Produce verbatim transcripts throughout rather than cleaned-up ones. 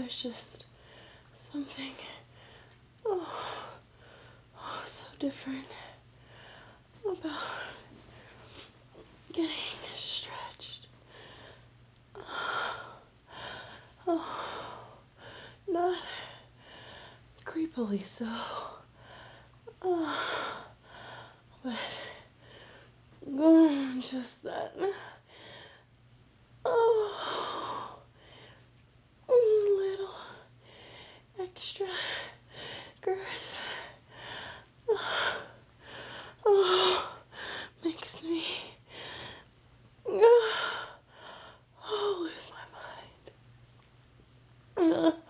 there's just something, oh, oh, so different about getting stretched. Oh, not creepily so, oh, but going just that. Oh, little extra girth. Oh, makes me oh, lose my mind. Uh,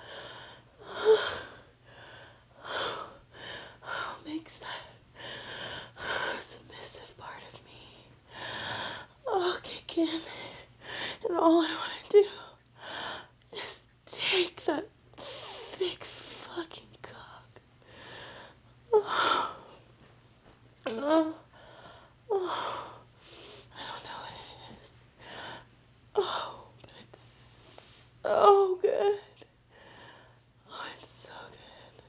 oh, makes that submissive part of me oh, kick in. And all I want to do is take that thick fucking cock. Oh, oh, oh. I don't know what it is. Oh, but it's so good. Oh, it's so good.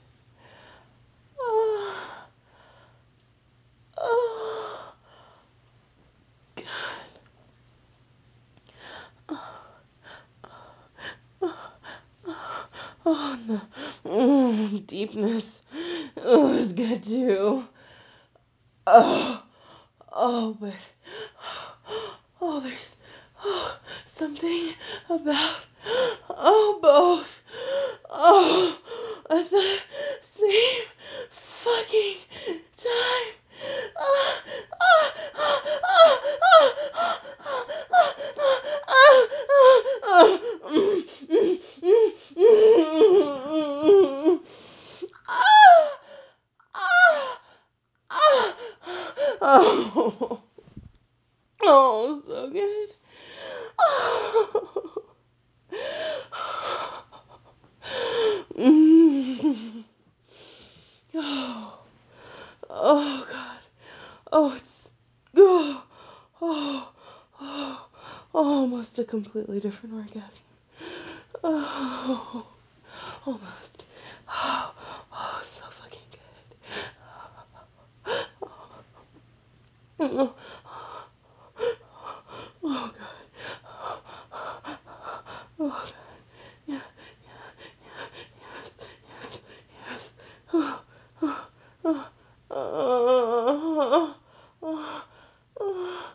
Oh, oh, God. Oh, no. Mm, deepness. Oh, it's good too. Oh, oh, but oh, there's oh, something about oh both. Oh, at the same fucking time. Ah, ah, ah, ah, ah, ah, ah, ah, ah, ah, mm, mm, mm, mm, mm, ah, ah, ah, oh, oh, so good. Oh. Mm. Oh, oh God. Oh, it's oh, oh, oh, almost a completely different orgasm. Oh, almost. Oh, oh, so fucking good. Oh, oh God. Oh God. Yeah, yes, yes, yes. Oh, oh, oh, oh, oh, oh,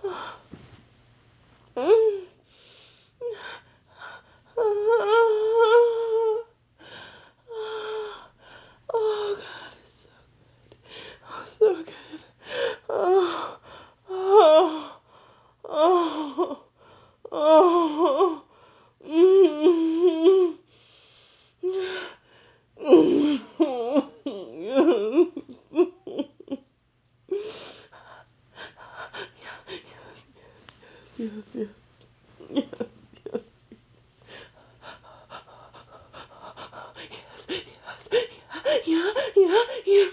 mm. Oh, oh, God, it's so good. Oh, so good. Oh, oh, oh, oh, mm, mm, yes, yes, yes, yes. Yes, yes, yeah, yeah, yeah.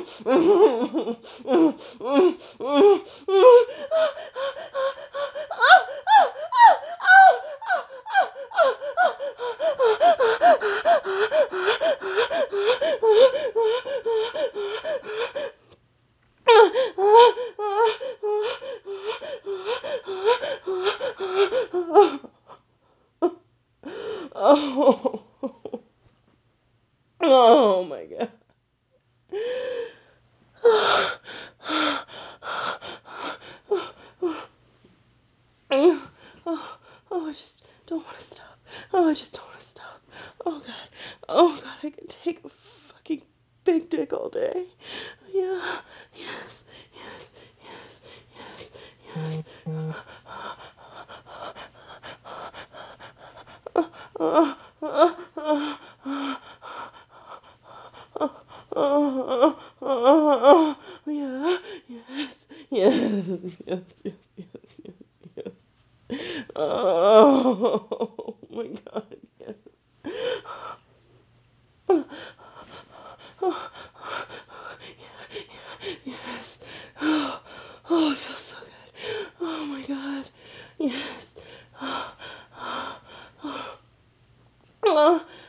Oh, oh my God. Oh, oh, I just don't want to stop. Oh, I just don't want to stop. Oh God. Oh God, I could take a fucking big dick all day. Yeah. Yes. Yes. Yes. Yes. Yes. Uh, uh, uh, uh, uh, uh, yeah. Yes. Yes. Yes. Yes. Yes. Yes. Yes. Oh my God. Yes. Yes. Oh, oh, it feels so good. Oh my God. Yes. Oh,